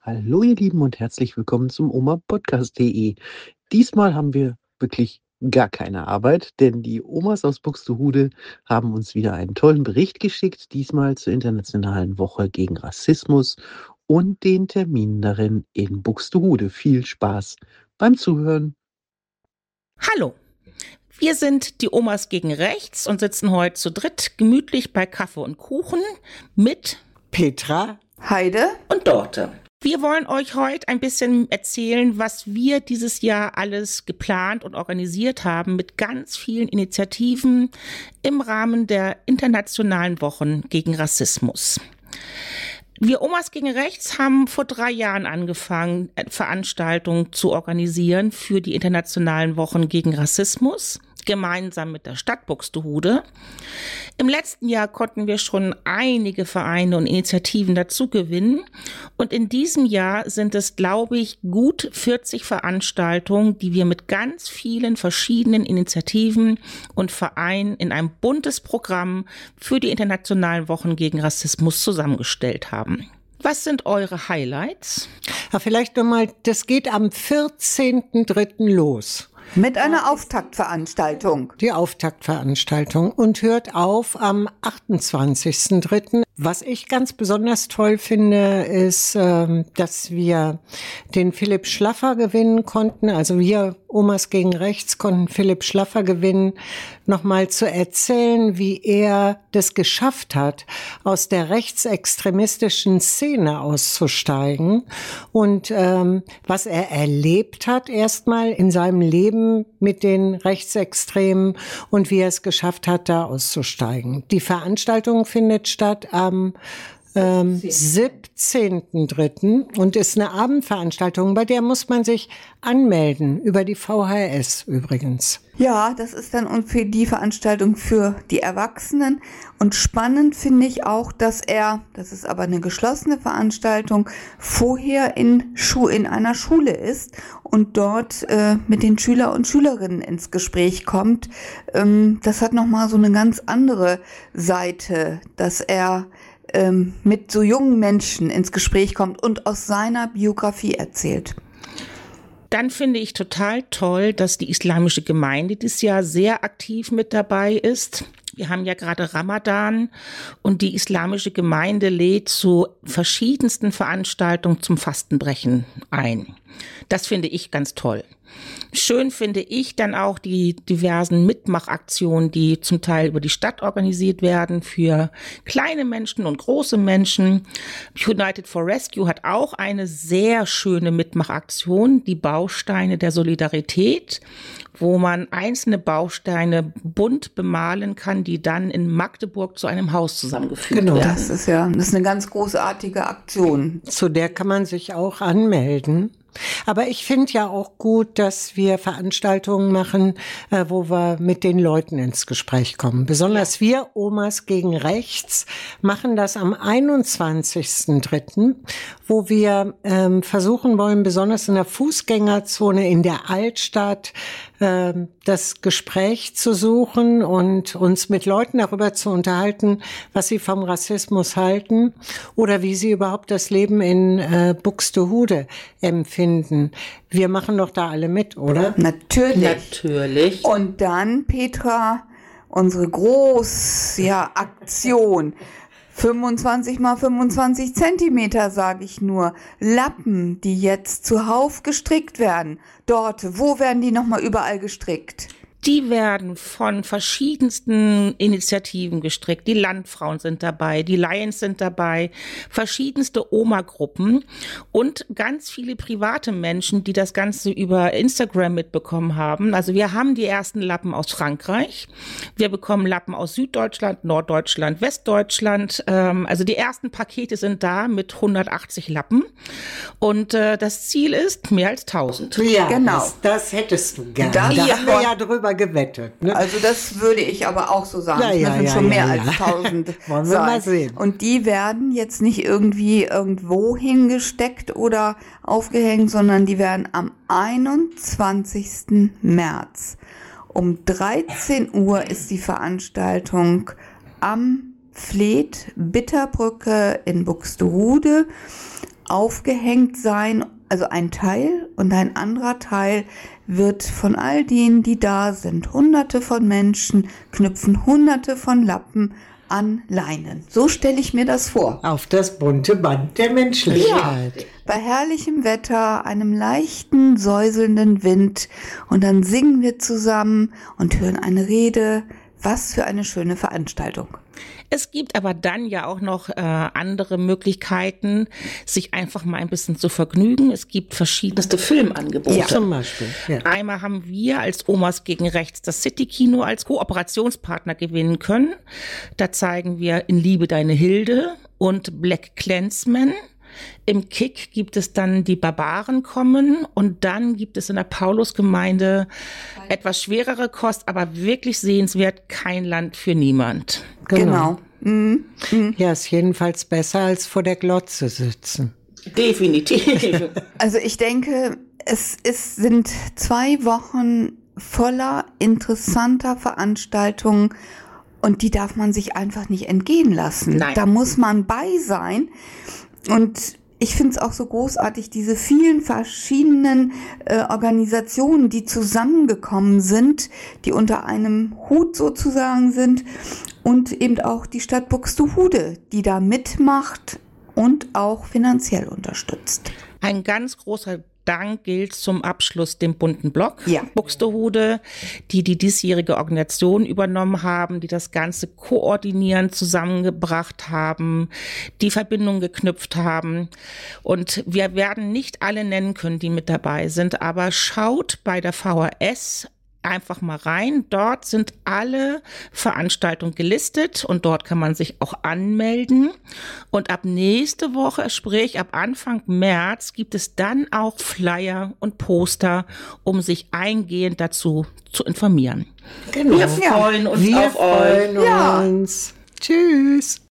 Hallo ihr Lieben und herzlich willkommen zum Oma-Podcast.de. Diesmal haben wir wirklich gar keine Arbeit, denn die Omas aus Buxtehude haben uns wieder einen tollen Bericht geschickt, diesmal zur Internationalen Woche gegen Rassismus und den Terminen darin in Buxtehude. Viel Spaß beim Zuhören. Hallo, wir sind die Omas gegen Rechts und sitzen heute zu dritt gemütlich bei Kaffee und Kuchen mit Petra, Heide und Dorte. Wir wollen euch heute ein bisschen erzählen, was wir dieses Jahr alles geplant und organisiert haben mit ganz vielen Initiativen im Rahmen der Internationalen Wochen gegen Rassismus. Wir Omas gegen Rechts haben vor 3 Jahren angefangen, Veranstaltungen zu organisieren für die Internationalen Wochen gegen Rassismus, gemeinsam mit der Stadt Buxtehude. Im letzten Jahr konnten wir schon einige Vereine und Initiativen dazu gewinnen. Und in diesem Jahr sind es, glaube ich, gut 40 Veranstaltungen, die wir mit ganz vielen verschiedenen Initiativen und Vereinen in ein buntes Programm für die Internationalen Wochen gegen Rassismus zusammengestellt haben. Was sind eure Highlights? Ja, vielleicht nochmal, das geht am 14.03. los. mit einer Auftaktveranstaltung. Die Auftaktveranstaltung und hört auf am 28.03. Was ich ganz besonders toll finde, ist, dass wir den Philipp Schlaffer gewinnen konnten. Also wir Omas gegen Rechts konnten Philipp Schlaffer gewinnen, nochmal zu erzählen, wie er das geschafft hat, aus der rechtsextremistischen Szene auszusteigen und was er erlebt hat erstmal in seinem Leben mit den Rechtsextremen und wie er es geschafft hat, da auszusteigen. Die Veranstaltung findet statt am 17.03. und ist eine Abendveranstaltung, bei der muss man sich anmelden, über die VHS übrigens. Ja, das ist dann und für die Veranstaltung für die Erwachsenen. Und spannend finde ich auch, dass das ist aber eine geschlossene Veranstaltung, vorher in einer Schule ist und dort mit den Schüler und Schülerinnen ins Gespräch kommt. Das hat nochmal so eine ganz andere Seite, dass er mit so jungen Menschen ins Gespräch kommt und aus seiner Biografie erzählt. Dann finde ich total toll, dass die islamische Gemeinde dieses Jahr sehr aktiv mit dabei ist. Wir haben ja gerade Ramadan und die islamische Gemeinde lädt zu verschiedensten Veranstaltungen zum Fastenbrechen ein. Das finde ich ganz toll. Schön finde ich dann auch die diversen Mitmachaktionen, die zum Teil über die Stadt organisiert werden für kleine Menschen und große Menschen. United for Rescue hat auch eine sehr schöne Mitmachaktion, die Bausteine der Solidarität, wo man einzelne Bausteine bunt bemalen kann, die dann in Magdeburg zu einem Haus zusammengefügt werden. Das ist eine ganz großartige Aktion. Zu der kann man sich auch anmelden. Aber ich finde ja auch gut, dass wir Veranstaltungen machen, wo wir mit den Leuten ins Gespräch kommen. Besonders wir Omas gegen Rechts machen das am 21.03., wo wir versuchen wollen, besonders in der Fußgängerzone in der Altstadt das Gespräch zu suchen und uns mit Leuten darüber zu unterhalten, was sie vom Rassismus halten oder wie sie überhaupt das Leben in Buxtehude empfinden. Wir machen doch da alle mit, oder? Natürlich. Und dann, Petra, unsere Aktion. 25 mal 25 Zentimeter, sage ich nur. Lappen, die jetzt zuhauf gestrickt werden. Dort, wo werden die nochmal überall gestrickt? Die werden von verschiedensten Initiativen gestrickt. Die Landfrauen sind dabei, die Lions sind dabei, verschiedenste Oma-Gruppen und ganz viele private Menschen, die das Ganze über Instagram mitbekommen haben. Also wir haben die ersten Lappen aus Frankreich. Wir bekommen Lappen aus Süddeutschland, Norddeutschland, Westdeutschland. Also die ersten Pakete sind da mit 180 Lappen. Und das Ziel ist mehr als 1000. Ja, genau. Das hättest du gerne. Da haben wir ja drüber gewettet. Ne? Also das würde ich aber auch so sagen. Das müssen schon mehr als 1000 Wollen wir mal sehen. Und die werden jetzt nicht irgendwie irgendwo hingesteckt oder aufgehängt, sondern die werden am 21. März um 13 Uhr ist die Veranstaltung am Fleet Bitterbrücke in Buxtehude. aufgehängt sein, also ein Teil, und ein anderer Teil wird von all denen, die da sind, Hunderte von Menschen, knüpfen Hunderte von Lappen an Leinen. So stelle ich mir das vor. Auf das bunte Band der Menschlichkeit. Bei herrlichem Wetter, einem leichten, säuselnden Wind, und dann singen wir zusammen und hören eine Rede. Was für eine schöne Veranstaltung. Es gibt aber dann ja auch noch andere Möglichkeiten, sich einfach mal ein bisschen zu vergnügen. Es gibt verschiedenste Filmangebote. Ja, zum Beispiel. Ja. Einmal haben wir als Omas gegen Rechts das City-Kino als Kooperationspartner gewinnen können. Da zeigen wir In Liebe deine Hilde und Black Klansman. Im Kick gibt es dann Die Barbaren kommen, und dann gibt es in der Paulusgemeinde etwas schwerere Kost, aber wirklich sehenswert, Kein Land für niemand. Genau. Ja, ist jedenfalls besser als vor der Glotze sitzen. Definitiv. Also ich denke, es sind 2 Wochen voller interessanter Veranstaltungen, und die darf man sich einfach nicht entgehen lassen. Nein. Da muss man bei sein. Und ich finde es auch so großartig, diese vielen verschiedenen Organisationen, die zusammengekommen sind, die unter einem Hut sozusagen sind, und eben auch die Stadt Buxtehude, die da mitmacht und auch finanziell unterstützt. Ein ganz großer Dank gilt zum Abschluss dem bunten Block Buxtehude, die diesjährige Organisation übernommen haben, die das Ganze koordinieren, zusammengebracht haben, die Verbindung geknüpft haben. Und wir werden nicht alle nennen können, die mit dabei sind, aber schaut bei der VHS einfach mal rein. Dort sind alle Veranstaltungen gelistet und dort kann man sich auch anmelden. Und ab nächste Woche, sprich ab Anfang März, gibt es dann auch Flyer und Poster, um sich eingehend dazu zu informieren. Genau. Wir freuen uns Wir auf euch. freuen uns. Tschüss.